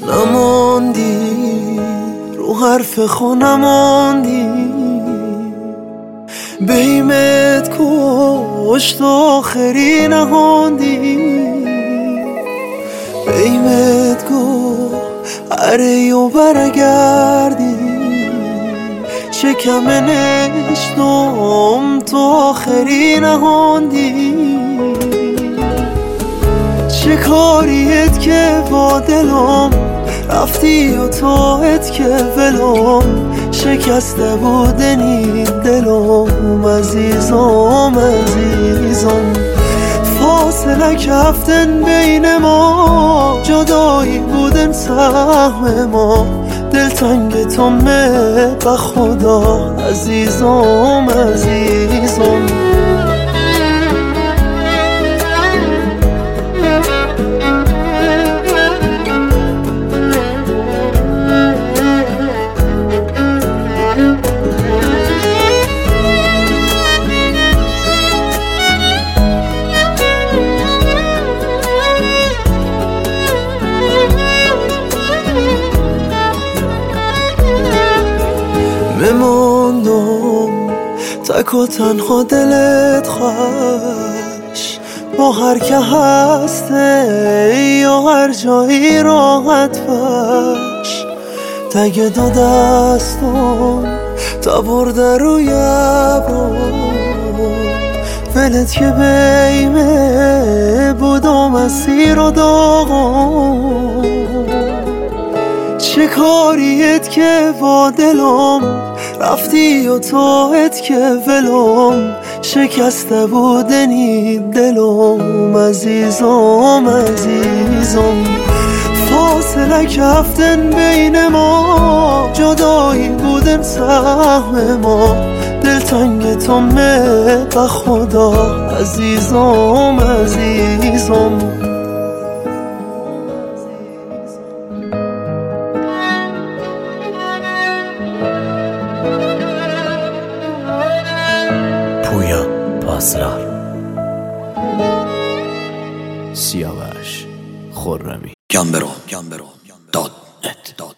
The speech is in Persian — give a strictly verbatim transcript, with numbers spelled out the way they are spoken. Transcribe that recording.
نماندی رو حرف خو نماندی، بیمت کشت آخری نهاندی، بیمت گو اره و برگردی، شکم نشتم تو آخری نهاندی. چه کاریت که با دلم رفتی و تاعت که ولم، شکسته بودنی دلم عزیزم عزیزم. فاصله کفتن بین ما، جدایی بودن سهم ما، دلتنگ تو به خدا عزیزم عزیزم. مماندم تک و تنها دلت خوش، با هر که هسته یا هر جایی راحت باش. تگ دو دستم تا برده روی ابرو، ولت که بیمه بودم اسیر و داغم. چه کاریت که با دلم رفتی و تاعت که ولم، شکسته بودنی دلم عزیزم عزیزم. فاصله کفتن بین ما، جدایی بودن سهم ما، دلتنگ تو به خدا عزیزم عزیزم. پویا پاسدار، سیاوش خرمی. گمبرو داد نت